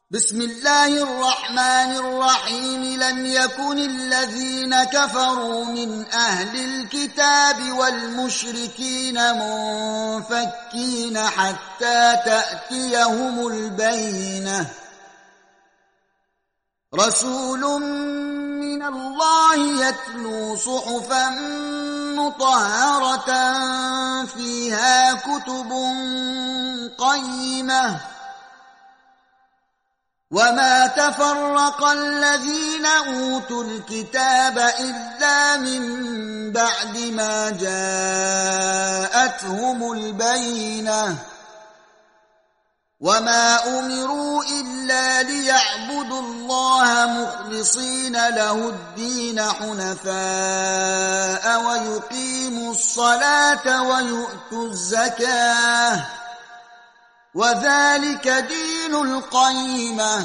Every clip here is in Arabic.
بسم الله الرحمن الرحيم. لم يكن الذين كفروا من أهل الكتاب والمشركين منفكين حتى تأتيهم البينة. رسول من الله يتلو صحفا مطهرة فيها كتب قيمة. وما تفرق الذين أوتوا الكتاب إلا من بعد ما جاءتهم البينة. وما أمروا إلا ليعبدوا الله مخلصين له الدين حنفاء ويقيموا الصلاة ويؤتوا الزكاة وذلك دين القيمة.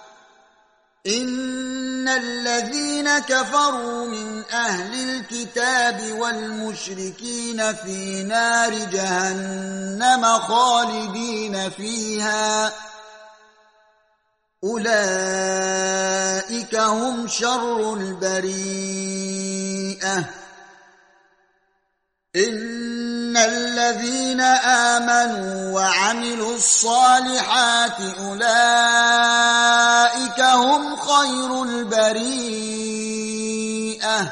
إن الذين كفروا من أهل الكتاب والمشركين في نار جهنم خالدين فيها أولئك هم شر البريئة. إن الذين آمنوا وعملوا الصالحات أولئك هم خير البريئة.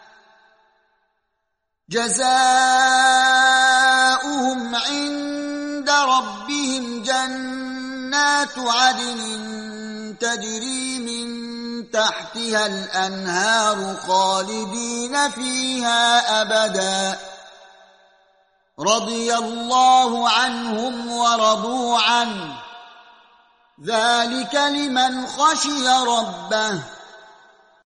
جزاؤهم عند ربهم جنات عدن تجري من تحتها الأنهار خالدين فيها أبدا. رضي الله عنهم ورضوا عنه ذلك لمن خشي ربه.